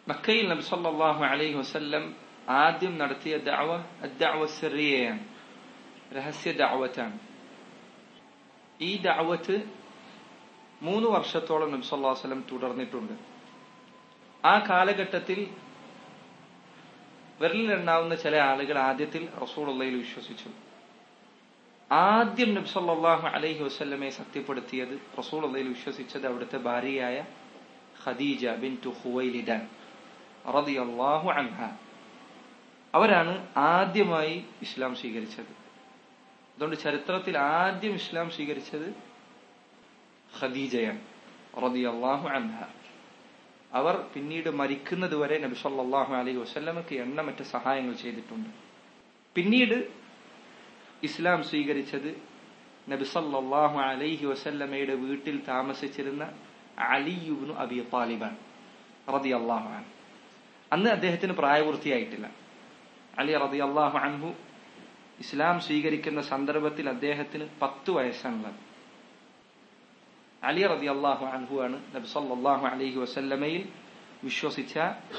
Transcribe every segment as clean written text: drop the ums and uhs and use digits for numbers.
മക്കയിൽ നബി സല്ലല്ലാഹു അലൈഹി വസല്ലം ആദ്യം നടത്തിയ ദഅവ സിറിയയാണ്, രഹസ്യ ദഅവത്താണ്. ഈ ദഅവത്ത് 3 വർഷത്തോളം നബി സല്ലല്ലാഹു അലൈഹി വസല്ലം തുടർന്നിട്ടുണ്ട്. ആ കാലഘട്ടത്തിൽ വിരലിലെണ്ണാവുന്ന ചില ആളുകൾ ആദ്യത്തിൽ റസൂലുള്ളാഹിൽ വിശ്വസിച്ചു. ആദ്യം നബി സല്ലല്ലാഹു അലൈഹി വസല്ലമയെ സത്യപ്പെടുത്തിയത്, റസൂലുള്ളാഹിൽ വിശ്വസിച്ചത് അവിടുത്തെ ഭാര്യയായ ഖദീജ ബിൻതു ഖുവൈലിദ റളിയല്ലാഹു അൻഹ. അവരാണ് ആദ്യമായി ഇസ്ലാം സ്വീകരിച്ചത്. അതുകൊണ്ട് ചരിത്രത്തിൽ ആദ്യം ഇസ്ലാം സ്വീകരിച്ചത് ഖദീജയാണ് റളിയല്ലാഹു അൻഹ. അവർ പിന്നീട് മരിക്കുന്നത് വരെ നബി സല്ലല്ലാഹു അലൈഹി വസല്ലമക്ക് എണ്ണമറ്റ സഹായങ്ങൾ ചെയ്തിട്ടുണ്ട്. പിന്നീട് ഇസ്ലാം സ്വീകരിച്ചത് നബി സല്ലല്ലാഹു അലൈഹി വസല്ലമയുടെ വീട്ടിൽ താമസിച്ചിരുന്ന അലി ഇബ്നു അബി ത്വാലിബാണ് റളിയല്ലാഹു അൻഹു. അന്ന് അദ്ദേഹത്തിന് പ്രായപൂർത്തിയായിട്ടില്ല. അലി റളിയല്ലാഹു അൻഹു ഇസ്ലാം സ്വീകരിക്കുന്ന സന്ദർഭത്തിൽ അദ്ദേഹത്തിന് 10 വയസ്സാണുള്ളത്. അലി റളിയല്ലാഹു അൻഹു ആണ് നബി സല്ലല്ലാഹു അലൈഹി വസല്ലമയിൽ വിശ്വസിച്ച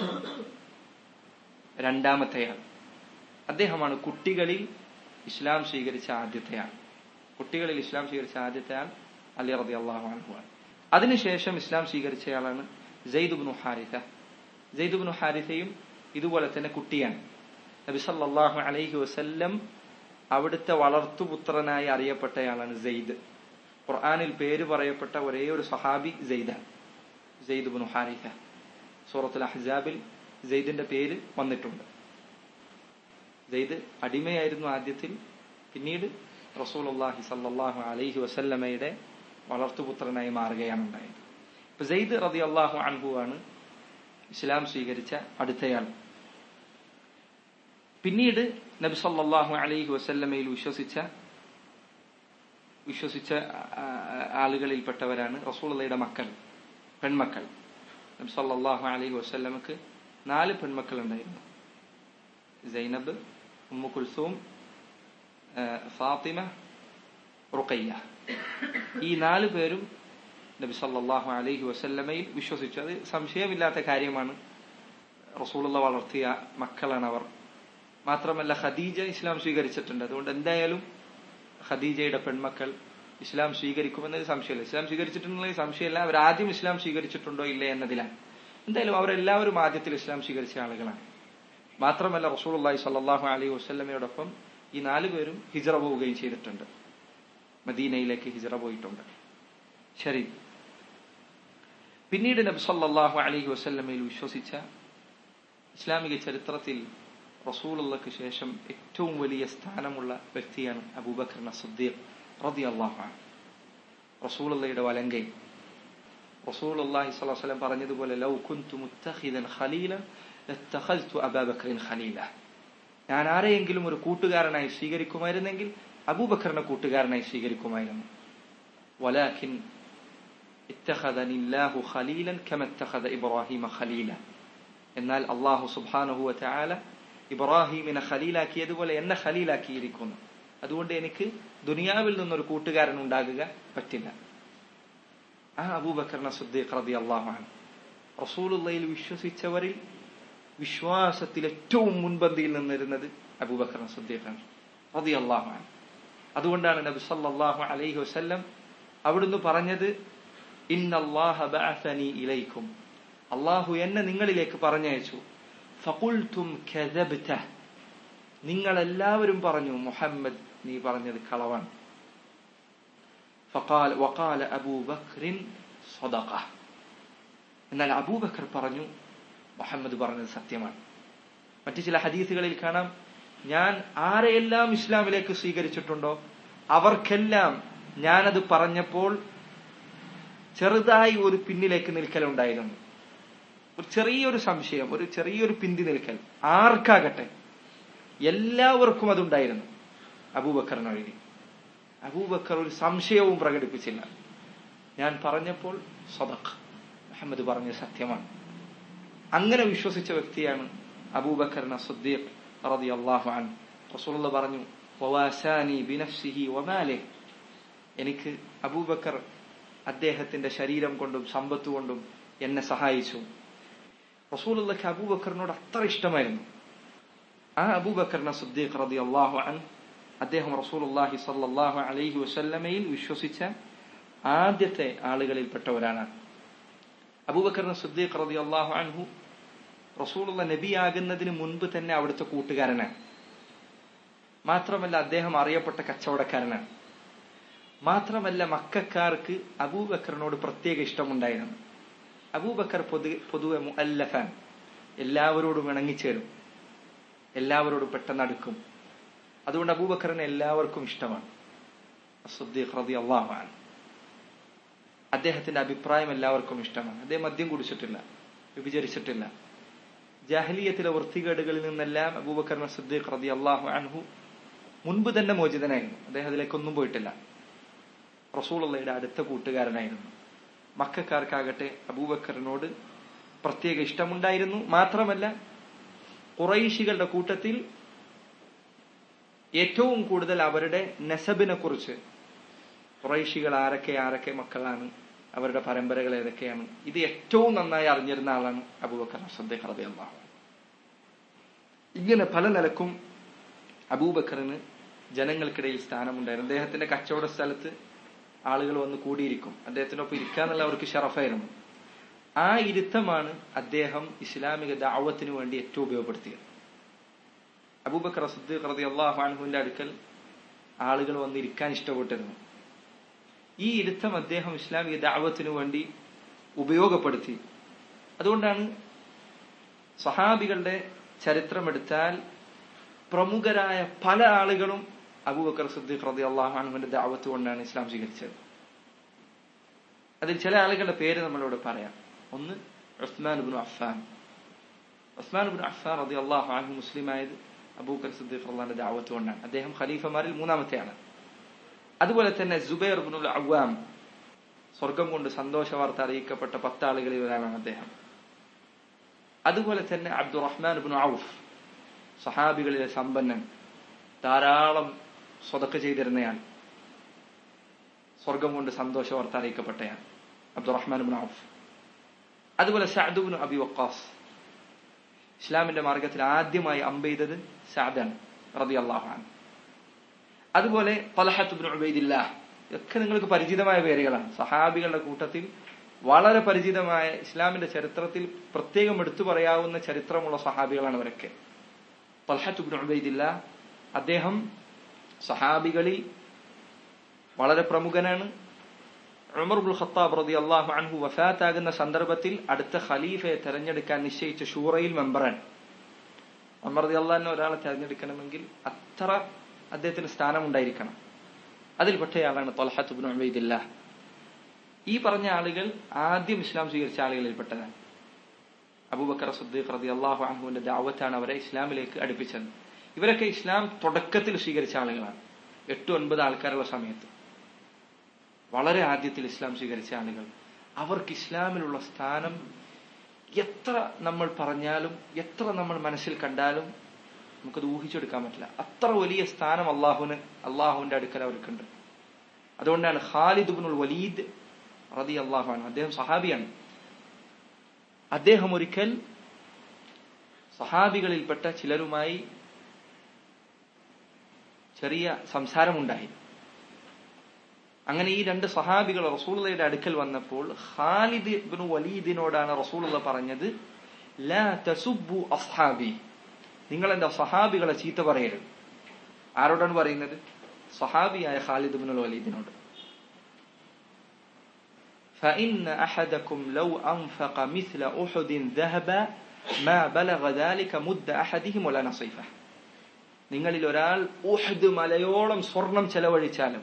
രണ്ടാമത്തെയാൾ. അദ്ദേഹമാണ് കുട്ടികളിൽ ഇസ്ലാം സ്വീകരിച്ച ആദ്യത്തെയാൾ. അലി റളിയല്ലാഹു അൻഹു ആണ്. അതിനുശേഷം ഇസ്ലാം സ്വീകരിച്ചയാളാണ് സെയ്ദ് ഇബ്നു ഹാരിഥ. സെയ്ദ് ഇബ്നു ഹാരിഥയും ഇതുപോലെ തന്നെ കുട്ടിയാണ്. നബി സല്ലല്ലാഹു അലൈഹി വസല്ലം അവിടുത്തെ വളർത്തുപുത്രനായി അറിയപ്പെട്ടയാളാണ് സെയ്ദ്. ഖുർആനിൽ പേര് പറയപ്പെട്ട ഒരേ ഒരു സഹാബി സെയ്ദാണ്, സെയ്ദ് ഇബ്നു ഹാരിഥ. സൂറത്തുൽ അഹ്സാബിൽ സെയ്ദിന്റെ പേര് വന്നിട്ടുണ്ട്. സെയ്ദ് അടിമയായിരുന്നു ആദ്യത്തിൽ, പിന്നീട് റസൂലുള്ളാഹി സല്ലല്ലാഹു അലൈഹി വസല്ലമയുടെ വളർത്തുപുത്രനായി മാറുകയാണ് ഉണ്ടായത്. ഇപ്പൊ സെയ്ദ് റളിയല്ലാഹു അൻഹു ആണ് ഇസ്ലാം സ്വീകരിച്ച അടുത്തയാൾ. പിന്നീട് നബി സല്ലല്ലാഹു അലൈഹി വസല്ലമയിൽ വിശ്വസിച്ച ആളുകളിൽപ്പെട്ടവരാണ് റസൂലുള്ളാഹിയുടെ പെൺമക്കൾ. നബി സല്ലല്ലാഹു അലൈഹി വസല്ലമക്ക് 4 പെൺമക്കൾ ഉണ്ടായിരുന്നു. Zainab, Ummu Kulsum, Fatima, Ruqayya. ഈ 4 പേരും നബി സല്ലല്ലാഹു അലൈഹി വസല്ലമയിൽ വിശ്വസിച്ചു. അത് സംശയമില്ലാത്ത കാര്യമാണ്. റസൂലുള്ളാഹി വളർത്തിയ മക്കളാണ് അവർ. മാത്രമല്ല ഖദീജ ഇസ്ലാം സ്വീകരിച്ചിട്ടുണ്ട്. അതുകൊണ്ട് എന്തായാലും ഖദീജയുടെ പെൺമക്കൾ ഇസ്ലാം സ്വീകരിക്കുമെന്നത് സംശയമില്ല. ഇസ്ലാം സ്വീകരിച്ചിട്ടുണ്ടെങ്കിൽ സംശയമില്ല, അവർ ആദ്യം ഇസ്ലാം സ്വീകരിച്ചിട്ടുണ്ടോ ഇല്ലേ എന്നതിലാണ്. എന്തായാലും അവരെല്ലാവരും ആദ്യത്തിൽ ഇസ്ലാം സ്വീകരിച്ച ആളുകളാണ്. മാത്രമല്ല റസൂലുള്ളാഹി സ്വല്ലല്ലാഹു അലൈഹി വസല്ലമയോടൊപ്പം ഈ 4 പേരും ഹിജ്റ പോവുകയും ചെയ്തിട്ടുണ്ട്. മദീനയിലേക്ക് ഹിജ്റ പോയിട്ടുണ്ട്. ശരി. പിന്നീട് നബി സല്ലല്ലാഹു അലൈഹി വസല്ലമയിൽ വിശ്വസിച്ച, ഇസ്ലാമിക ചരിത്രത്തിൽ റസൂലുള്ളാഹിക്ക് ശേഷം ഏറ്റവും വലിയ സ്ഥാനമുള്ള വ്യക്തിയാണ് അബൂബക്കർ സിദ്ദീഖ് റളിയല്ലാഹു അൻഹു. റസൂലുള്ളാഹിയുടെ വലങ്കൈ. റസൂലുള്ളാഹി സ്വല്ലല്ലാഹു അലൈഹി വസല്ലം പറഞ്ഞതുപോലെ ലൗ കുൻതു മുത്തഖിദൻ ഖലീലൻ ലത്തഖൽതു അബൂബക്കറിൻ ഖലീല. ഞാൻ ആരെയെങ്കിലും ഒരു കൂട്ടുകാരനായി സ്വീകരിക്കുമായിരുന്നെങ്കിൽ അബൂബക്കറിനെ കൂട്ടുകാരനായി സ്വീകരിക്കുമായിരുന്നു. വലാകിൻ ഇത്തഖദനി അല്ലാഹു ഖലീലൻ കമ ഇത്തഖദ ഇബ്രാഹീമ ഖലീല. എന്നാൽ അല്ലാഹു സുബ്ഹാനഹു വ തആല ഇബ്രാഹീമിനെ ഖലീലാക്കിയതുപോലെ എന്നെ ഖലീലാക്കിയിരിക്കുന്നു. അതുകൊണ്ട് എനിക്ക് ദുനിയാവിൽ നിന്നൊരു കൂട്ടുകാരൻ ഉണ്ടാകുക പറ്റില്ല. ആ അബൂബക്കർ സിദ്ദീഖ് റളിയല്ലാഹു അൻഹു റസൂലുള്ളാഹിയിൽ വിശ്വസിച്ചവരിൽ വിശ്വാസത്തിൽ ഏറ്റവും മുൻപന്തിയിൽ നിന്നിരുന്നത് അബൂബക്കർ സിദ്ദീഖാണ് റളിയല്ലാഹു അൻഹു. അതുകൊണ്ടാണ് നബി സല്ലല്ലാഹു അലൈഹി വസല്ലം അവിടുന്ന് പറഞ്ഞത്, ഇന്നല്ലാഹ ബഅസനി ഇലൈക്കും. അല്ലാഹു എന്നെ നിങ്ങളിലേക്ക് പറഞ്ഞയച്ചു. ഫഖുൽതും കദബ്ത. നിങ്ങളെല്ലാവരും പറഞ്ഞു മുഹമ്മദ് നീ പറഞ്ഞത് കളവാണ്. വഖാല അബൂബക്രിൻ സദഖ. എന്നാൽ അബൂബക്കർ പറഞ്ഞു മുഹമ്മദ് പറഞ്ഞത് സത്യമാണ്. മറ്റു ചില ഹദീസുകളിൽ കാണാം, ഞാൻ ആരെയെല്ലാം ഇസ്ലാമിലേക്ക് സ്വീകരിച്ചിട്ടുണ്ടോ അവർക്കെല്ലാം ഞാനത് പറഞ്ഞപ്പോൾ ചെറുതായി ഒരു പിന്നിലേക്ക് നിൽക്കലുണ്ടായിരുന്നു. ഒരു ചെറിയൊരു സംശയം, ഒരു ചെറിയൊരു പിന്തി നിൽക്കൽ, ആർക്കാകട്ടെ എല്ലാവർക്കും അതുണ്ടായിരുന്നു. അബൂബക്കറിനൊഴികെ. അബൂബക്കർ ഒരു സംശയവും പ്രകടിപ്പിച്ചില്ല. ഞാൻ പറഞ്ഞപ്പോൾ സദഖ്, മുഹമ്മദ് പറഞ്ഞത് സത്യമാണ്. അങ്ങനെ വിശ്വസിച്ച വ്യക്തിയാണ് അബൂബക്കർ സിദ്ദീഖ് റളിയല്ലാഹു അൻഹു. റസൂലുള്ളാഹി പറഞ്ഞു, വവാസാനി ബിനഫ്സിഹി വമാലിഹി. എനിക്ക് അബൂബക്കർ അദ്ദേഹത്തിന്റെ ശരീരം കൊണ്ടും സമ്പത്ത് കൊണ്ടും എന്നെ സഹായിച്ചു. റസൂലുള്ളാഹിക്ക് അബൂബക്കറിനോട് അത്ര ഇഷ്ടമായിരുന്നു. ആ അബൂബക്കറിനെ സിദ്ദീഖ് റളിയല്ലാഹു അൻഹു അദ്ദേഹം റസൂലുള്ളാഹി സ്വല്ലല്ലാഹു അലൈഹി വസല്ലമയിൽ വിശ്വസിച്ച ആദ്യത്തെ ആളുകളിൽപ്പെട്ട ഒരാളാണ്. അബൂബക്കറിനെ സിദ്ദീഖ് റളിയല്ലാഹു അൻഹു റസൂലുള്ളാഹി നബിയാകുന്നതിന് മുൻപ് തന്നെ അവിടുത്തെ കൂട്ടുകാരനാണ്. മാത്രമല്ല അദ്ദേഹം അറിയപ്പെട്ട കച്ചവടക്കാരനാണ്. മാത്രമല്ല മക്കക്കാർക്ക് അബൂബക്കറിനോട് പ്രത്യേക ഇഷ്ടമുണ്ടായിരുന്നു. അബൂബക്കർ പൊതുവെ മുഅല്ലഫാൻ, എല്ലാവരോടും ഇണങ്ങിച്ചേരും, എല്ലാവരോടും പെട്ടെന്ന് അടുക്കും. അതുകൊണ്ട് അബൂബക്കറിനെ എല്ലാവർക്കും ഇഷ്ടമാണ്. സിദ്ദീഖ് റളിയല്ലാഹു അൻഹു അദ്ദേഹത്തിന്റെ അഭിപ്രായം എല്ലാവർക്കും ഇഷ്ടമാണ്. അദ്ദേഹം മദ്യം കുടിച്ചിട്ടില്ല, വ്യഭിചരിച്ചിട്ടില്ല. ജാഹിലിയത്തിലെ വൃത്തികേടുകളിൽ നിന്നെല്ലാം അബൂബക്കർ സിദ്ദീഖ് റളിയല്ലാഹു അൻഹു മുൻപ് തന്നെ മോചിതനായിരുന്നു. അദ്ദേഹം അതിലേക്കൊന്നും പോയിട്ടില്ല. റസൂലുള്ളാഹിയുടെ അടുത്ത കൂട്ടുകാരനായിരുന്നു. മക്കക്കാർക്കാകട്ടെ അബൂബക്കറിനോട് പ്രത്യേക ഇഷ്ടമുണ്ടായിരുന്നു. മാത്രമല്ല ഖുറൈശികളുടെ കൂട്ടത്തിൽ ഏറ്റവും കൂടുതൽ അവരുടെ നസബിനെ കുറിച്ച്, ഖുറൈശികൾ ആരൊക്കെ മക്കളാണ്, അവരുടെ പരമ്പരകൾ ഏതൊക്കെയാണ്, ഇത് ഏറ്റവും നന്നായി അറിഞ്ഞിരുന്ന ആളാണ് അബൂബക്കർ സിദ്ദീഖ് റളിയല്ലാഹു അൻഹു. ഇങ്ങനെ പല നിലക്കും അബൂബക്കറിന് ജനങ്ങൾക്കിടയിൽ സ്ഥാനമുണ്ടായിരുന്നു. അദ്ദേഹത്തിന്റെ കച്ചവട സ്ഥലത്ത് ആളുകൾ വന്ന് കൂടിയിരിക്കും. അദ്ദേഹത്തിനൊപ്പം ഇരിക്കാന്നുള്ള അവർക്ക് ഷറഫായിരുന്നു. ആ ഇരുത്തമാണ് അദ്ദേഹം ഇസ്ലാമിക ദഅവത്തിന് വേണ്ടി ഏറ്റവും ഉപയോഗപ്പെടുത്തിയത്. അബൂബക്കർ സിദ്ദീഖ് റളിയല്ലാഹു അൻഹുവിന്റെ അടുക്കൽ ആളുകൾ വന്നിരിക്കാൻ ഇഷ്ടപ്പെട്ടിരുന്നു. ഈ ഇരുത്തം അദ്ദേഹം ഇസ്ലാമിക ദഅവത്തിന് വേണ്ടി ഉപയോഗപ്പെടുത്തി. അതുകൊണ്ടാണ് സഹാബികളുടെ ചരിത്രമെടുത്താൽ പ്രമുഖരായ പല ആളുകളും അബൂബക്കർ സിദ്ദീഖ് റളിയല്ലാഹു അൻഹുവിന്റെ ദഅവത്ത് കൊണ്ടാണ് ഇസ്ലാം സ്വീകരിച്ചത്. അതിൽ ചില ആളുകളുടെ പേര് നമ്മളോട് പറയാം. ഒന്ന് ഉസ്മാൻ ഇബ്നു അഫ്ഫാൻ. ഉസ്മാൻ ഇബ്നു അഫ്ഫാൻ റളിയല്ലാഹു അൻഹു മുസ്ലിമായത് അബൂബക്കർ സിദ്ദീഖ് റളിയല്ലാഹുവിന്റെ ദഅവത്ത് കൊണ്ടാണ്. അദ്ദേഹം ഖലീഫമാരിൽ മൂന്നാമത്തെയാണ്. അതുപോലെ തന്നെ സുബൈർ ഇബ്നുൽ അവ്വാം, സ്വർഗം കൊണ്ട് സന്തോഷ വാർത്ത അറിയിക്കപ്പെട്ട 10 ആളുകളിൽ ഒരാളാണ് അദ്ദേഹം. അതുപോലെ തന്നെ അബ്ദുറഹ്മാൻ ഇബ്നു ഔഫ്, സഹാബികളിലെ സമ്പന്നൻ, ധാരാളം സ്വതക്ക ചെയ്തിരുന്നയാൾ, സ്വർഗം കൊണ്ട് സന്തോഷ വാർത്ത അറിയിക്കപ്പെട്ടയാൾ അബ്ദുറഹ്മാൻ ഇബ്നു ഔഫ്. അതുപോലെ സഅദ് ഇബ്നു അബി വഖാസ്, ഇസ്ലാമിന്റെ മാർഗത്തിൽ ആദ്യമായി അമ്പെയ്തത് സഅദാൻ റളിയല്ലാഹു അൻഹു. അതുപോലെ തൽഹത്ത് ഇബ്നു ഉബൈദില്ലാഹ്, ഇതൊക്കെ നിങ്ങൾക്ക് പരിചിതമായ പേരുകളാണ്. സഹാബികളുടെ കൂട്ടത്തിൽ വളരെ പരിചിതമായ, ഇസ്ലാമിന്റെ ചരിത്രത്തിൽ പ്രത്യേകം എടുത്തു പറയാവുന്ന ചരിത്രമുള്ള സഹാബികളാണ് അവരൊക്കെ. തൽഹത്ത് ഇബ്നു ഉബൈദില്ലാഹ് അദ്ദേഹം സഹാബികളിൽ വളരെ പ്രമുഖനാണ്. ഉമർ ഇബ്നുൽ ഖത്താബ് റളിയല്ലാഹു അൻഹു വഫാത്താകുന്ന സന്ദർഭത്തിൽ അടുത്ത ഖലീഫയെ തെരഞ്ഞെടുക്കാൻ നിശ്ചയിച്ച ഷൂറയിൽ മെമ്പറാണ്. ഉമർ റളിയല്ലാഹു അൻഹു ഒരാളെ തെരഞ്ഞെടുക്കണമെങ്കിൽ അത്ര അദ്ദേഹത്തിന് സ്ഥാനമുണ്ടായിരിക്കണം. അതിൽപ്പെട്ടയാളാണ് തൽഹത്ത് ഇബ്നു ഉബൈദില്ലാഹ്. ഈ പറഞ്ഞ ആളുകൾ ആദ്യം ഇസ്ലാം സ്വീകരിച്ച ആളുകളിൽപ്പെട്ടതാണ്. അബൂബക്കർ സിദ്ദീഖ് റളിയല്ലാഹു അൻഹുവിന്റെ ദഅവത്താണ് അവരെ ഇസ്ലാമിലേക്ക് അടുപ്പിച്ചത്. ഇവരൊക്കെ ഇസ്ലാം തുടക്കത്തിൽ സ്വീകരിച്ച ആളുകളാണ്. 8-9 ആൾക്കാരുള്ള സമയത്ത് വളരെ ആദ്യത്തിൽ ഇസ്ലാം സ്വീകരിച്ച ആളുകൾ. അവർക്ക് ഇസ്ലാമിലുള്ള സ്ഥാനം എത്ര നമ്മൾ പറഞ്ഞാലും എത്ര നമ്മൾ മനസ്സിൽ കണ്ടാലും നമുക്കത് ഊഹിച്ചെടുക്കാൻ പറ്റില്ല. അത്ര വലിയ സ്ഥാനം അള്ളാഹുവിന്റെ അടുക്കൽ അവർക്കുണ്ട്. അതുകൊണ്ടാണ് ഖാലിദ് ഇബ്നുൽ വലീദ് റളിയല്ലാഹു അൻഹു, അദ്ദേഹം സഹാബിയാണ്. അദ്ദേഹം ഒരിക്കൽ സഹാബികളിൽപ്പെട്ട ചിലരുമായി ചെറിയ സംസാരമുണ്ടായി. അങ്ങനെ ഈ 2 സഹാബികൾ റസൂലുള്ളാഹിയുടെ അടുക്കൽ വന്നപ്പോൾ ഖാലിദ് ഇബ്നു വലീദിനോടാണ് റസൂലുള്ള പറഞ്ഞത്, ലാ തസുബ്ബു അസ്ഹാബി, നിങ്ങൾ എന്റെ സഹാബികളെ ചീത്ത പറയരുത്. ആരോടാണ് പറയുന്നത്? സഹാബിയായ ഖാലിദ് ഇബ്നുൽ വലീദിനോട്. فإن أحدكم لو أنفق مثل أحد ذهبا ما بلغ ذلك مد أحدهم ولا نصيفه. നിങ്ങളിൽ ഒരാൾ ഉഹദ് മലയോളം സ്വർണം ചെലവഴിച്ചാലും,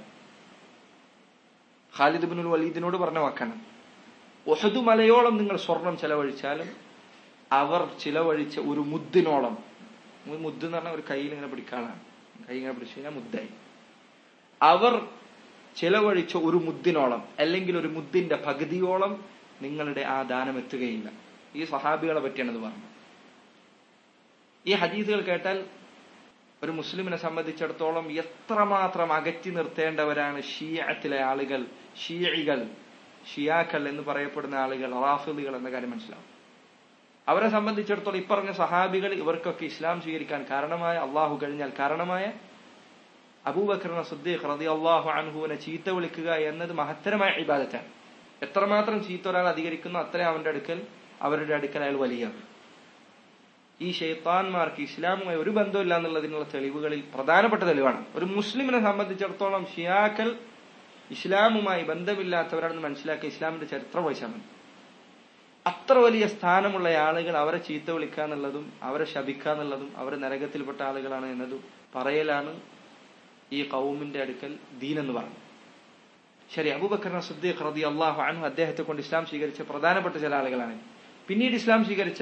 ഖാലിദ് ഇബ്നുൽ വലീദിനോട് പറഞ്ഞ വാക്കാണ്, ഉഹദ് മലയോളം നിങ്ങൾ സ്വർണം ചെലവഴിച്ചാലും അവർ ചിലവഴിച്ച ഒരു മുദ്ദിനോളം, മുദ്ദ് എന്ന് പറഞ്ഞാൽ ഒരു കയ്യിൽ ഇങ്ങനെ പിടിക്കാനാണ്, കൈ ഇങ്ങനെ പിടിച്ചു കഴിഞ്ഞാൽ മുദ്ദായി, അവർ ചിലവഴിച്ച ഒരു മുദ്ദിനോളം അല്ലെങ്കിൽ ഒരു മുദ്ദിന്റെ പകുതിയോളം നിങ്ങളുടെ ആ ദാനം എത്തുകയില്ല. ഈ സഹാബികളെ പറ്റിയാണ് ഇത് പറഞ്ഞത്. ഈ ഹദീസുകൾ കേട്ടാൽ ഒരു മുസ്ലിമിനെ സംബന്ധിച്ചിടത്തോളം എത്രമാത്രം അകറ്റി നിർത്തേണ്ടവരാണ് ഷിയഅത്തിലെ ആളുകൾ, ഷിയാക്കൾ എന്ന് പറയപ്പെടുന്ന ആളുകൾ, റാഫിദികൾ എന്ന കാര്യം മനസ്സിലാവും. അവരെ സംബന്ധിച്ചിടത്തോളം ഇപ്പറഞ്ഞ സഹാബികൾ ഇവർക്കൊക്കെ ഇസ്ലാം സ്വീകരിക്കാൻ കാരണമായ, അള്ളാഹു കഴിഞ്ഞാൽ കാരണമായ അബൂബക്കർ സിദ്ദീഖ് റളിയല്ലാഹു അൻഹുവിനെ ചീത്ത വിളിക്കുക എന്നത് മഹത്തരമായ ഇബാദത്താണ്. എത്രമാത്രം ചീത്ത ഒരാൾ അധികരിക്കുന്നു അത്രയും അവരുടെ അടുക്കൽ അയാൾ വലിയ. ഈ ശൈത്താന്മാർക്ക് ഇസ്ലാമുമായി ഒരു ബന്ധമില്ല എന്നുള്ളതിനുള്ള തെളിവുകളിൽ പ്രധാനപ്പെട്ട തെളിവാണ്. ഒരു മുസ്ലിമിനെ സംബന്ധിച്ചിടത്തോളം ഷിയാക്കൾ ഇസ്ലാമുമായി ബന്ധമില്ലാത്തവരാണെന്ന് മനസ്സിലാക്കി ഇസ്ലാമിന്റെ ചരിത്രം വായിച്ചാൽ മതി. അത്ര വലിയ സ്ഥാനമുള്ള ആളുകൾ അവരെ ചീത്ത വിളിക്കുക എന്നുള്ളതും അവരെ ശപിക്കുക എന്നുള്ളതും അവരെ നരകത്തിൽപ്പെട്ട ആളുകളാണ് എന്നതും പറയലാണ് ഈ ഖൗമിന്റെ അടുക്കൽ ദീൻ എന്ന് പറഞ്ഞു. ശരി, അബൂബക്കർ സിദ്ദീഖ് റളിയല്ലാഹു അൻഹു അദ്ദേഹത്തെ കൊണ്ട് ഇസ്ലാം സ്വീകരിച്ച പ്രധാനപ്പെട്ട ചില ആളുകളാണ്. പിന്നീട് ഇസ്ലാം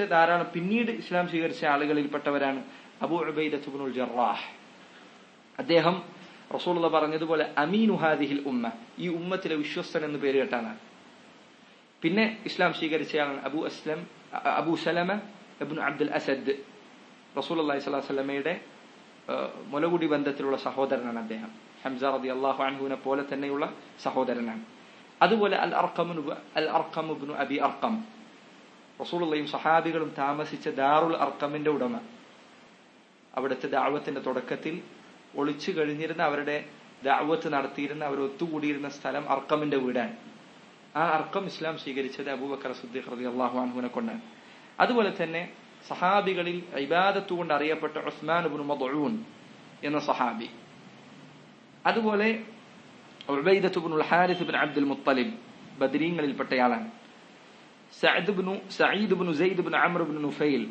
സ്വീകരിച്ച ആളുകളിൽപ്പെട്ടവരാണ് അബൂ ഉബൈദത്ത് ഇബ്നുൽ ജറാഹ്. അദ്ദേഹം റസൂലുള്ളാഹി പറഞ്ഞതുപോലെ അമീനു ഹാദിഹിൽ ഉമ്മ, ഈ ഉമ്മത്തിലെ വിശ്വസ്തൻ എന്ന് പേര് കേട്ടാണ്. പിന്നെ ഇസ്ലാം സ്വീകരിച്ചയാളാണ് Abu Salama ibn Abdul Asad. റസൂലുള്ളാഹി സ്വല്ലല്ലാഹു അലൈഹി വസല്ലമയുടെ മുലകുടി ബന്ധത്തിലുള്ള സഹോദരനാണ് അദ്ദേഹം. ഹംസ റളിയല്ലാഹു അൻഹുവിനെ പോലെ തന്നെയുള്ള സഹോദരനാണ്. അതുപോലെ അൽ അർഖം ഇബ്നു അബി അർഖം, റസൂലുള്ളാഹിയും സഹാബികളും താമസിച്ച ദാറുൽ അർഖമിന്റെ ഉടമ. അവിടുത്തെ ദഅവത്തിന്റെ തുടക്കത്തിൽ ഒളിച്ചു കഴിഞ്ഞിരുന്ന, അവരുടെ ദഅവത്ത് നടത്തിയിരുന്ന, അവർ ഒത്തുകൂടിയിരുന്ന സ്ഥലം അർഖമിന്റെ വീടാണ്. ആ അർഖം ഇസ്ലാം സ്വീകരിച്ചത് അബൂബക്കർ സിദ്ദീഖ് റളിയല്ലാഹു അൻഹുവിനെ കൊണ്ടാണ്. അതുപോലെ തന്നെ സഹാബികളിൽ ഇബാദത്ത് കൊണ്ട് അറിയപ്പെട്ട ഉസ്മാൻ ഇബ്നു മദ്ഊൻ എന്ന സഹാബി, അതുപോലെ ഉബൈദത്ത് ഇബ്നുൽ ഹാരിസ് ഇബ്നു അബ്ദുൽ മുത്തലിബ്, ബദരീങ്ങളിൽപ്പെട്ടയാളാണ്. സഈദ് ഇബ്നു സെയ്ദ് ഇബ്നു അംർ ഇബ്നു നുഫൈൽ,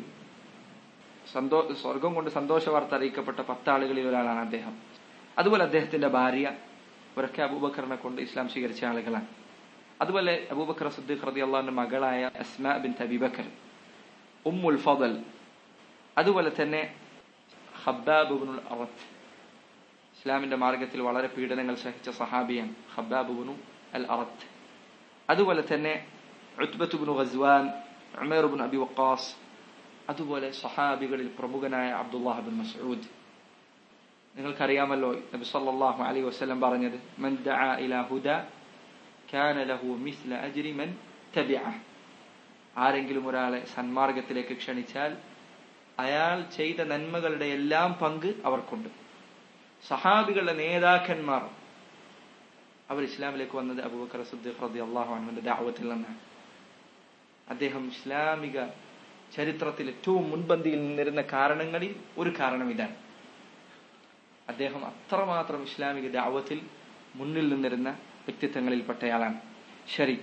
സ്വർഗം കൊണ്ട് സന്തോഷ വാർത്ത അറിയിക്കപ്പെട്ട 10 ആളുകളിൽ ഒരാളാണ് അദ്ദേഹം. അതുപോലെ അദ്ദേഹത്തിന്റെ ഭാര്യ, ഇവരൊക്കെ അബൂബക്കറിനെ കൊണ്ട് ഇസ്ലാം സ്വീകരിച്ച ആളുകളാണ്. അതുപോലെ അബൂബക്കർ സിദ്ദീഖ് റളിയല്ലാഹു അൻഹു മകളായ അസ്മാ ബിൻത് അബീ ബക്കർ, ഉമ്മുൽ ഫദൽ, അതുപോലെ തന്നെ ഖബ്ബാബ് ഇബ്നുൽ അറത്ത്, ഇസ്ലാമിന്റെ മാർഗത്തിൽ വളരെ പീഡനങ്ങൾ സഹിച്ച സഹാബിയാണ് ഖബ്ബാബ് ഇബ്നു അൽ അറത്ത്. അതുപോലെ തന്നെ ഉത്ബത്ത് ഇബ്നു ഗസ്വാൻ, ഉമൈർ ഇബ്നു അബി വഖാസ്, അതുപോലെ സഹാബികളിൽ പ്രമുഖനായ അബ്ദുല്ലാഹ് ഇബ്നു മസ്ഊദ്. നിങ്ങൾക്കറിയാമല്ലോ നബി സല്ലല്ലാഹു അലൈഹി വസല്ലം പറഞ്ഞത്, മൻ ദഅ ഇലാ ഹുദാ കാന ലഹു മിസ്ല അജ്രി മൻ തബിഅഹ്. ആരെങ്കിലും ഒരാളെ സന്മാർഗത്തിലേക്ക് ക്ഷണിച്ചാൽ അയാൾ ചെയ്ത നന്മകളുടെ എല്ലാം പങ്ക് അവർക്കുണ്ട്. സഹാബികളുടെ നേതാക്കന്മാർ അവർ ഇസ്ലാമിലേക്ക് വന്നത് അബൂബക്കർ സിദ്ദീഖ് റളിയല്ലാഹു അൻഹുവിന്റെ ദഅവത്തിൽ നിന്നാണ്. അദ്ദേഹം ഇസ്ലാമിക ചരിത്രത്തിൽ ഏറ്റവും മുൻപന്തിയിൽ നിന്നിരുന്ന കാരണങ്ങളിൽ ഒരു കാരണം ഇതാണ്. അദ്ദേഹം അത്രമാത്രം ഇസ്ലാമിക ദഅവത്തിൽ മുന്നിൽ നിന്നിരുന്ന വ്യക്തിത്വങ്ങളിൽപ്പെട്ടയാളാണ്. ശരി,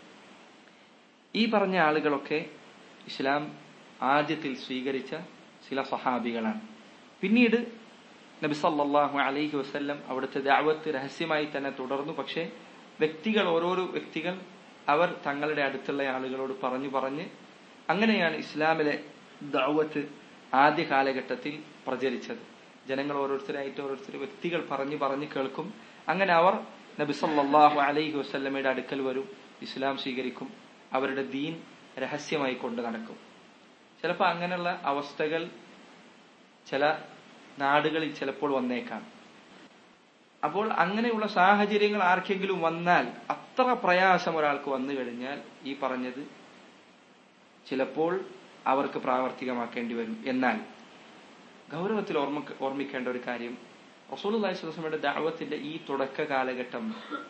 ഈ പറഞ്ഞ ആളുകളൊക്കെ ഇസ്ലാം ആദ്യത്തിൽ സ്വീകരിച്ച ചില സഹാബികളാണ്. പിന്നീട് നബി സല്ലല്ലാഹു അലൈഹി വസല്ലം അവിടുത്തെ ദഅവത്ത് രഹസ്യമായി തന്നെ തുടർന്നു. പക്ഷേ ഓരോരോ വ്യക്തികൾ അവർ തങ്ങളുടെ അടുത്തുള്ള ആളുകളോട് പറഞ്ഞ് അങ്ങനെയാണ് ഇസ്ലാമിലെ ദഅവത്ത് ആദ്യ കാലഘട്ടത്തിൽ പ്രചരിച്ചത്. ജനങ്ങൾ ഓരോരുത്തർ വ്യക്തികൾ പറഞ്ഞ് കേൾക്കും. അങ്ങനെ അവർ നബി സല്ലല്ലാഹു അലൈഹി വസല്ലമയുടെ അടുക്കൽ വരും, ഇസ്ലാം സ്വീകരിക്കും, അവരുടെ ദീൻ രഹസ്യമായി കൊണ്ട് നടക്കും. ചിലപ്പോൾ അങ്ങനെയുള്ള അവസ്ഥകൾ ചില നാടുകളിൽ ചിലപ്പോൾ വന്നേക്കാം. അപ്പോൾ അങ്ങനെയുള്ള സാഹചര്യങ്ങൾ ആർക്കെങ്കിലും വന്നാൽ, അത്ര പ്രയാസം ഒരാൾക്ക് വന്നു കഴിഞ്ഞാൽ ഈ പറഞ്ഞത് ചിലപ്പോൾ അവർക്ക് പ്രാവർത്തികമാക്കേണ്ടി വരും. എന്നാൽ ഗൗരവത്തിൽ ഓർമ്മിക്കേണ്ട ഒരു കാര്യം, റസൂലുള്ളാഹി സ്വല്ലല്ലാഹു അലൈഹി വസല്ലമയുടെ ദഅവത്തിന്റെ ഈ തുടക്ക കാലഘട്ടം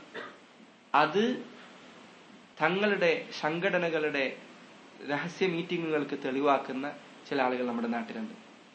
അത് തങ്ങളുടെ സംഘടനകളുടെ രഹസ്യ മീറ്റിങ്ങുകൾക്ക് തെളിവാക്കുന്ന ചില ആളുകൾ നമ്മുടെ നാട്ടിലുണ്ട്.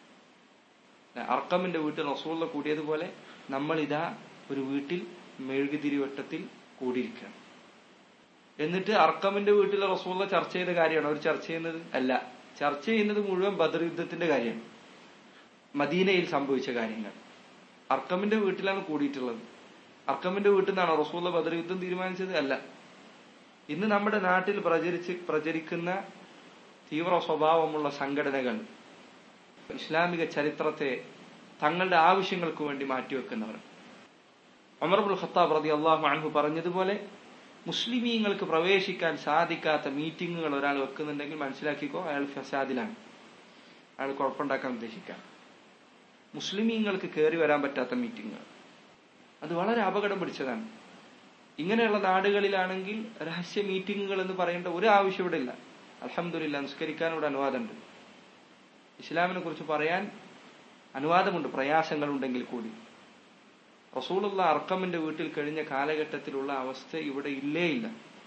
അർഖമിന്റെ വീട്ടിൽ റസൂലുള്ള കൂടിയതുപോലെ നമ്മളിതാ ഒരു വീട്ടിൽ മെഴുകുതിരിവട്ടത്തിൽ കൂടിയിരിക്കുകയാണ്. എന്നിട്ട് അർഖമിന്റെ വീട്ടിൽ റസൂലുള്ള ചർച്ച ചെയ്ത കാര്യമാണ് അവർ ചർച്ച ചെയ്യുന്നത്. അല്ല, ചർച്ച ചെയ്യുന്നത് മുഴുവൻ ബദർ യുദ്ധത്തിന്റെ കാര്യമാണ്, മദീനയിൽ സംഭവിച്ച കാര്യങ്ങൾ. അർഖമിന്റെ വീട്ടിലാണ് കൂടിയിട്ടുള്ളത്. അർഖമിന്റെ വീട്ടിൽ നിന്നാണോ റസൂലുള്ള ബദർ യുദ്ധം തീരുമാനിച്ചത്? അല്ല. ഇന്ന് നമ്മുടെ നാട്ടിൽ പ്രചരിക്കുന്ന തീവ്ര സ്വഭാവമുള്ള സംഘടനകൾ ഇസ്ലാമിക ചരിത്രത്തെ തങ്ങളുടെ ആവശ്യങ്ങൾക്ക് വേണ്ടി മാറ്റിവെക്കുന്നവർ. ഉമർ ഇബ്നുൽ ഖത്താബ് റളിയല്ലാഹു അൻഹു പറഞ്ഞതുപോലെ, മുസ്ലിമീങ്ങൾക്ക് പ്രവേശിക്കാൻ സാധിക്കാത്ത മീറ്റിങ്ങുകൾ ഒരാൾ വെക്കുന്നുണ്ടെങ്കിൽ മനസ്സിലാക്കിക്കോ, അയാൾ ഫസാദിലാണ്, അയാൾ കുഴപ്പമുണ്ടാക്കാൻ ഉദ്ദേശിക്കാം. മുസ്ലിമീങ്ങൾക്ക് കയറി വരാൻ പറ്റാത്ത മീറ്റിങ്ങുകൾ അത് വളരെ അപകടം പിടിച്ചതാണ്. ഇങ്ങനെയുള്ള നാടുകളിലാണെങ്കിൽ രഹസ്യ മീറ്റിങ്ങുകൾ എന്ന് പറയേണ്ട ഒരു ആവശ്യം ഇവിടെ ഇല്ല. അൽഹംദുലില്ലാഹ് നിസ്കരിക്കാനോട് അനുവാദമുണ്ട്. ഇസ്ലാമിനെ കുറിച്ച് പറയാൻ അനുവാദമുണ്ട്, പ്രയാസങ്ങളുണ്ടെങ്കിൽ കൂടി. റസൂലുള്ള അർഖമിന്റെ വീട്ടിൽ കഴിഞ്ഞ കാലഘട്ടത്തിലുള്ള അവസ്ഥ ഇവിടെ ഇല്ലേ ഇല്ല.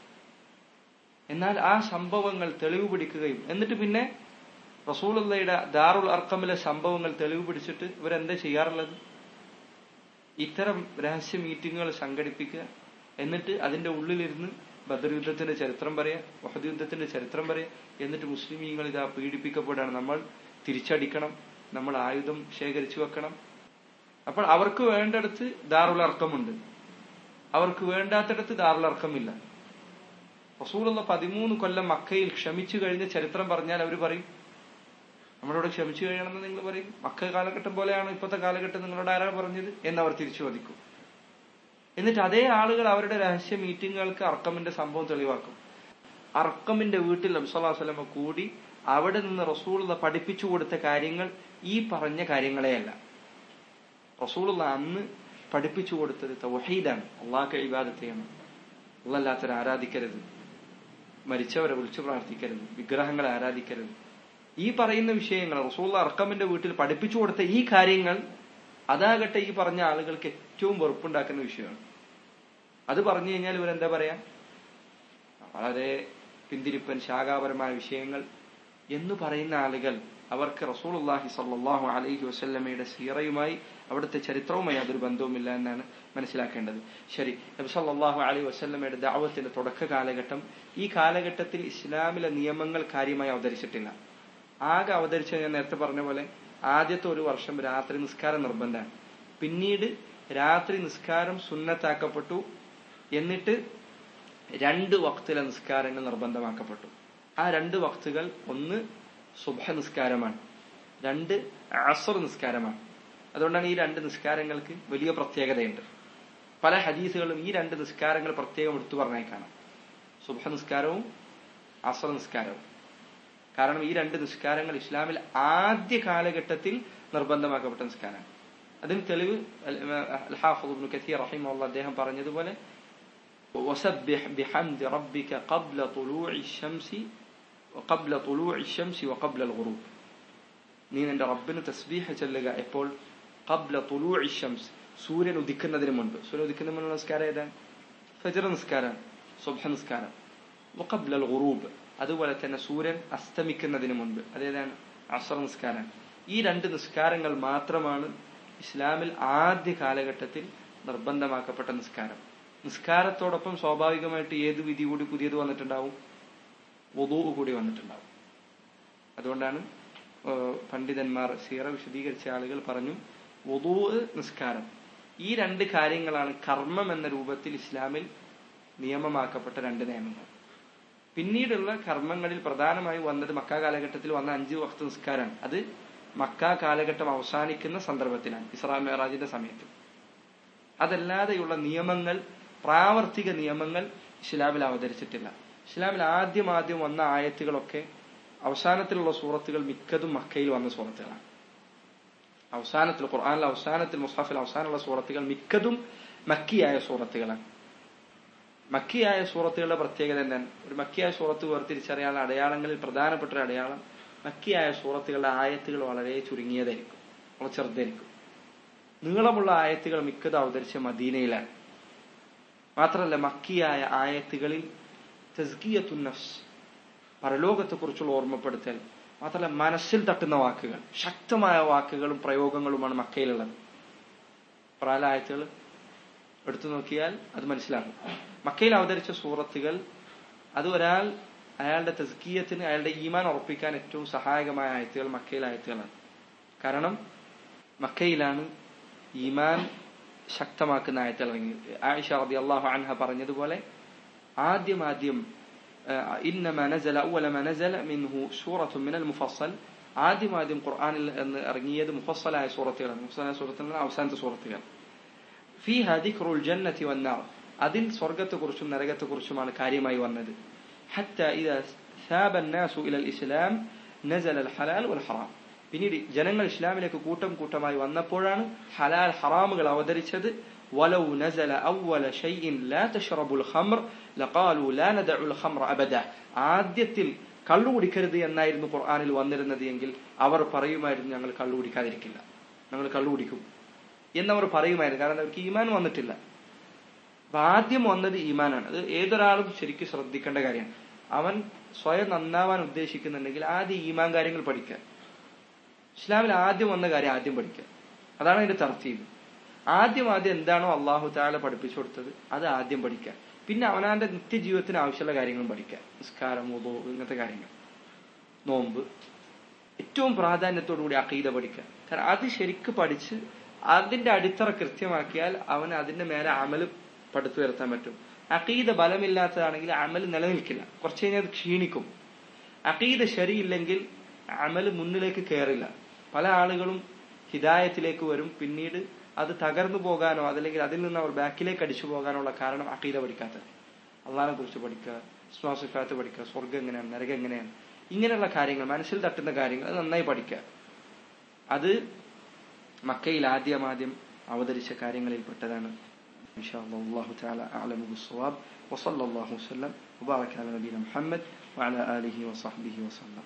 എന്നാൽ ആ സംഭവങ്ങൾ തെളിവ് പിടിക്കുകയും എന്നിട്ട് പിന്നെ റസൂലുള്ളയുടെ ദാറുൽ അർഖമിലെ സംഭവങ്ങൾ തെളിവ് പിടിച്ചിട്ട് ഇവരെന്താ ചെയ്യാറുള്ളത്? ഇത്തരം രഹസ്യ മീറ്റിങ്ങുകൾ സംഘടിപ്പിക്കുക, എന്നിട്ട് അതിന്റെ ഉള്ളിലിരുന്ന് ബദർ യുദ്ധത്തിന്റെ ചരിത്രം പറയാ, ഉഹദ് യുദ്ധത്തിന്റെ ചരിത്രം പറയാ, എന്നിട്ട് മുസ്ലിമീങ്ങൾ ഇതാ പീഡിപ്പിക്കപ്പെടാണ്, നമ്മൾ തിരിച്ചടിക്കണം, നമ്മൾ ആയുധം ശേഖരിച്ചു വെക്കണം. അപ്പോൾ അവർക്ക് വേണ്ടടുത്ത് ദാറുൽ അർഖമുണ്ട്, അവർക്ക് വേണ്ടാത്തടത്ത് ദാറുൽ അർഖമില്ല. റസൂലുള്ള 13 കൊല്ലം മക്കയിൽ ക്ഷമിച്ചു കഴിഞ്ഞ ചരിത്രം പറഞ്ഞാൽ അവർ പറയും നമ്മളോട് ക്ഷമിച്ചു കഴിയണമെന്ന് നിങ്ങൾ പറയും. മക്ക കാലഘട്ടം പോലെയാണ് ഇപ്പോഴത്തെ കാലഘട്ടം, നിങ്ങളോട് ആരാണ് പറഞ്ഞത് എന്നവർ തിരിച്ചു ചോദിക്കും. എന്നിട്ട് അതേ ആളുകൾ അവരുടെ രഹസ്യ മീറ്റിങ്ങുകൾക്ക് അർഖമിന്റെ സംഭവം തെളിവാക്കും. അർഖമിന്റെ വീട്ടിൽ നബി സല്ലല്ലാഹു അലൈഹി വസല്ലം കൂടി അവിടെ നിന്ന് റസൂലുള്ള പഠിപ്പിച്ചു കൊടുത്ത കാര്യങ്ങൾ ഈ പറഞ്ഞ കാര്യങ്ങളെയല്ല. റസൂലുള്ള അന്ന് പഠിപ്പിച്ചു കൊടുത്തത് തൗഹീദാണ്, അള്ളാഹ്ക്ക് ഇബാദത്തെയാണ്, അല്ലാത്തവരെ ആരാധിക്കരുത്, മരിച്ചവരെ വിളിച്ചു പ്രാർത്ഥിക്കരുത്, വിഗ്രഹങ്ങളെ ആരാധിക്കരുത്. ഈ പറയുന്ന വിഷയങ്ങൾ റസൂലുള്ള അർഖമിന്റെ വീട്ടിൽ പഠിപ്പിച്ചു കൊടുത്ത ഈ കാര്യങ്ങൾ അതാകട്ടെ ഈ പറഞ്ഞ ആളുകൾക്ക് ഏറ്റവും വെറുപ്പുണ്ടാക്കുന്ന വിഷയമാണ്. അത് പറഞ്ഞു കഴിഞ്ഞാൽ ഇവരെന്താ പറയാ, വളരെ പിന്തിരിപ്പൻ ശാഖാപരമായ വിഷയങ്ങൾ എന്ന് പറയുന്ന ആളുകൾ അവർക്ക് റസൂലുള്ളാഹി സ്വല്ലല്ലാഹു അലൈഹി വസല്ലമയുടെ സീറയുമായി അവിടുത്തെ ചരിത്രവുമായി യാതൊരു ബന്ധവുമില്ല എന്നാണ് മനസ്സിലാക്കേണ്ടത്. ശരി, നബി സല്ലല്ലാഹു അലൈഹി വസല്ലമയുടെ ദഅവത്തിന്റെ തുടക്ക കാലഘട്ടം, ഈ കാലഘട്ടത്തിൽ ഇസ്ലാമിലെ നിയമങ്ങൾ കാര്യമായി അവതരിച്ചിട്ടില്ല. ആകെ അവതരിച്ച, ഞാൻ നേരത്തെ പറഞ്ഞ പോലെ, ആദ്യത്തെ 1 വർഷം രാത്രി നിസ്കാരം നിർബന്ധമാണ്. പിന്നീട് രാത്രി നിസ്കാരം സുന്നത്താക്കപ്പെട്ടു. എന്നിട്ട് 2 വക്തിലെ നിസ്കാരങ്ങൾ നിർബന്ധമാക്കപ്പെട്ടു. ആ 2 വക്തുകൾ, ഒന്ന് സുബ്ഹ നിസ്കാരമാണ്, 2 അസ്ർ നിസ്കാരമാണ്. അതുകൊണ്ടാണ് ഈ 2 നിസ്കാരങ്ങൾക്ക് വലിയ പ്രത്യേകതയുണ്ട്. പല ഹദീസുകളും ഈ 2 നിസ്കാരങ്ങൾ പ്രത്യേകം എടുത്തു പറഞ്ഞാൽ കാണാം, സുബ്ഹ നിസ്കാരവും അസ്ർ നിസ്കാരവും. കാരണം ഈ 2 നിസ്കാരങ്ങൾ ഇസ്ലാമിൽ ആദ്യ കാലഘട്ടത്തിൽ നിർബന്ധമാക്കപ്പെട്ട നിസ്കാരമാണ്. അതിന് തെളിവ് അൽ-ഹാഫിദ് ഇബ്നു കസീർ റഹിമഹുല്ലാഹ് അദ്ദേഹം പറഞ്ഞതുപോലെ, വസബ്ബിഹ് ബിഹംദി റബ്ബിക ഖബ്ല തുലൂഇ ശംസി വഖബ്ല തുലൂഇ ശംസി വഖബ്ല അൽ-ഗുറൂബ്. നീ നിന്റെ റബ്ബിന് തസ്ബീഹ് ചൊല്ലുക എപ്പോൾ? ഖബ്ല തുലൂഇ ശംസ്, സൂര്യൻ ഉദിക്കുന്നതിന് മുൻപ്. സൂര്യൻ ഉദിക്കുന്നതിന് മുൻപ് നിസ്കാരം ഏതാണ്? ഫജ്ർ നിസ്കാരമാണ്, സുബ്ഹ നിസ്കാരം. വഖബ്ല അൽ-ഗുറൂബ്, അതുപോലെ തന്നെ സൂര്യൻ അസ്തമിക്കുന്നതിന് മുൻപ്, അതേതാണ്? അസ്ർ നിസ്കാരം. ഈ 2 നിസ്കാരങ്ങൾ മാത്രമാണ് ഇസ്ലാമിൽ ആദ്യ കാലഘട്ടത്തിൽ നിർബന്ധമാക്കപ്പെട്ട നിസ്കാരം. നിസ്കാരത്തോടൊപ്പം സ്വാഭാവികമായിട്ട് ഏത് വിധി കൂടി പുതിയത് വന്നിട്ടുണ്ടാവും? വുദൂ കൂടി വന്നിട്ടുണ്ടാവും. അതുകൊണ്ടാണ് പണ്ഡിതന്മാർ, സീറ വിശദീകരിച്ച ആളുകൾ പറഞ്ഞു, വുദൂ, നിസ്കാരം, ഈ 2 കാര്യങ്ങളാണ് കർമ്മം എന്ന രൂപത്തിൽ ഇസ്ലാമിൽ നിയമമാക്കപ്പെട്ട 2 നിയമങ്ങൾ. പിന്നീടുള്ള കർമ്മങ്ങളിൽ പ്രധാനമായി വന്നത് മക്ക കാലഘട്ടത്തിൽ വന്ന 5 വഖ്ത് നിസ്കാരമാണ്. അത് മക്ക കാലഘട്ടം അവസാനിക്കുന്ന സന്ദർഭത്തിലാണ്, ഇസ്രാ മിഅ്റാജിന്റെ സമയത്ത്. അതല്ലാതെയുള്ള നിയമങ്ങൾ, പ്രാവർത്തിക നിയമങ്ങൾ ഇസ്ലാമിൽ അവതരിച്ചിട്ടില്ല. ഇസ്ലാമിൽ ആദ്യം വന്ന ആയത്തുകളൊക്കെ, അവസാനത്തിലുള്ള സൂറത്തുകൾ മിക്കതും മക്കയിൽ വന്ന സൂറത്തുകളാണ്. അവസാനത്തിൽ ഖുർആനിലെ അവസാനത്തിൽ, മുസ്ഹഫിൽ അവസാനമുള്ള സൂറത്തുകൾ മിക്കതും മക്കിയായ സൂറത്തുകളാണ്. മക്കിയായ സൂറത്തുകളുടെ പ്രത്യേകത എന്താണ്? ഒരു മക്കിയായ സൂറത്ത് വേർതിരിച്ചറിയാനുള്ള അടയാളങ്ങളിൽ പ്രധാനപ്പെട്ട ഒരു അടയാളം, മക്കിയായ സൂറത്തുകളുടെ ആയത്തുകൾ വളരെ ചുരുങ്ങിയതായിരിക്കും, വളരെ ചെറുതായിരിക്കും. നീളമുള്ള ആയത്തുകൾ മിക്കതും അവതരിച്ച മദീനയിലാണ്. മാത്രമല്ല, മക്കിയായ ആയത്തുകളിൽ തസ്കിയത്തുൻ നഫ്സ്, പരലോകത്തെക്കുറിച്ചുള്ള ഓർമ്മപ്പെടുത്തൽ, മാത്രമല്ല മനസ്സിൽ തട്ടുന്ന വാക്കുകൾ, ശക്തമായ വാക്കുകളും പ്രയോഗങ്ങളുമാണ് മക്കയിലുള്ളത്. പ്രാല ആയത്തുകൾ എടുത്തു നോക്കിയാൽ അത് മനസ്സിലാകും. മക്കയിൽ അവതരിച്ച സൂറത്തുകൾ അത് അയാളുടെ തസ്കിയത്തിന്, അയാളുടെ ഈമാൻ ഉറപ്പിക്കാൻ ഏറ്റവും സഹായകമായ ആയത്തുകൾ മക്കയിലെ ആയത്തുകളാണ്. കാരണം മക്കയിലാണ് ഈമാൻ ശക്തമാക്കുന്ന ആയത്തുകൾ. ആയിഷ റളിയല്ലാഹു അൻഹ പറഞ്ഞതുപോലെ, ആദ്യം ഇന്നമാ നസല അവ്വലമാ നസല മിൻഹു സൂറത്തുൻ മിനൽ മുഫസ്സൽ, ആദ്യം ഖുർആനിൽ ഇറങ്ങിയത് മുഫസ്സലായ സൂറത്തുകളാണ്. മുഫസ്സലായ സൂറത്തുകൾ അവസാനത്തെ സൂറത്തുകൾ. ഫീഹാ ദിക്റുൽ ജന്നതി വന്നാർ, അതിൽ സ്വർഗത്തെക്കുറിച്ചും നരകത്തെക്കുറിച്ചുമാണ് കാര്യമായി വന്നത്. ഹത്താ ഇദാ സാബ അന്നാസു ഇലൽ ഇസ്ലാം നസല അൽ ഹലാൽ വൽ ഹറാം, പിന്നീട് ജനങ്ങൾ ഇസ്ലാമിലേക്ക് കൂട്ടമായി വന്നപ്പോഴാണ് ഹലാൽ ഹറാമുകൾ അവതരിച്ചത്. വലൗ നസല അവ്വല ഷൈഇൻ ലാ തശ്റബുൽ ഖംർ ലഖാലു ലാ നദഉൽ ഖംറ അബദ, ആദ്യത്തിൽ കള്ളു കുടിക്കരുത് എന്നായിരുന്നു ഖുർആനിൽ വന്നിരുന്നത് എങ്കിൽ അവർ പറയുമായിരുന്നു ഞങ്ങൾ കള്ളു കുടിക്കാതിരിക്കില്ല, ഞങ്ങൾ കള്ളു കുടിക്കും എന്നവർ പറയുമായിരുന്നു. കാരണം അവർക്ക് ഈമാൻ വന്നിട്ടില്ല. അപ്പൊ ആദ്യം വന്നത് ഈമാനാണ്. അത് ഏതൊരാളും ശരിക്കും ശ്രദ്ധിക്കേണ്ട കാര്യമാണ്. അവൻ സ്വയം നന്നാവാൻ ഉദ്ദേശിക്കുന്നുണ്ടെങ്കിൽ ആദ്യം ഈമാൻ കാര്യങ്ങൾ പഠിക്കുക. ഇസ്ലാമിൽ ആദ്യം വന്ന കാര്യം ആദ്യം പഠിക്കുക. അതാണ് അതിന്റെ തർത്തീബ്. ആദ്യം എന്താണോ അള്ളാഹു തആല പഠിപ്പിച്ചു കൊടുത്തത് അത് ആദ്യം പഠിക്കുക. പിന്നെ അവനാന്റെ നിത്യജീവിതത്തിന് ആവശ്യമുള്ള കാര്യങ്ങളും പഠിക്കുക. നിസ്കാരം, വുളൂ, ഇങ്ങനത്തെ കാര്യങ്ങൾ, നോമ്പ്, ഏറ്റവും പ്രാധാന്യത്തോടുകൂടി അഖീദ പഠിക്കുക. കാരണം അത് ശരിക്ക് പഠിച്ച് അതിന്റെ അടിത്തറ കൃത്യമാക്കിയാൽ അവന് അതിന്റെ മേലെ അമല് പടുത്തു വരുത്താൻ പറ്റും. അഖീദ ബലമില്ലാത്തതാണെങ്കിൽ അമല് നിലനിൽക്കില്ല, കുറച്ചു കഴിഞ്ഞാൽ അത് ക്ഷീണിക്കും. അഖീദ ശരിയില്ലെങ്കിൽ അമല് മുന്നിലേക്ക് കയറില്ല. പല ആളുകളും ഹിദായത്തിലേക്ക് വരും, പിന്നീട് അത് തകർന്നു പോകാനോ അതല്ലെങ്കിൽ അതിൽ നിന്ന് അവർ ബാക്കിലേക്ക് അടിച്ചു പോകാനുള്ള കാരണം അഖീദ പഠിക്കാത്തത്. അള്ളാഹിനെ കുറിച്ച് പഠിക്കുക, ഇസ്മാസിഫാത്ത് പഠിക്കുക, സ്വർഗ്ഗം എങ്ങനെയാണ്, നരകം എങ്ങനെയാണ്, ഇങ്ങനെയുള്ള കാര്യങ്ങൾ, മനസ്സിൽ തട്ടുന്ന കാര്യങ്ങൾ അത് നന്നായി പഠിക്കുക. അത് മക്കയിൽ ആദ്യം അവതരിച്ച കാര്യങ്ങളിൽ പെട്ടതാണ്. ഇൻഷാ അല്ലാഹ് അല്ലാഹു തആല അഅലമു ബിസ്സവാബ്. വസല്ലല്ലാഹു വസല്ലം വബാറക അലാ നബിയിന മുഹമ്മദ് വഅലാ ആലിഹി വസഹ്ബിഹി വസല്ലം.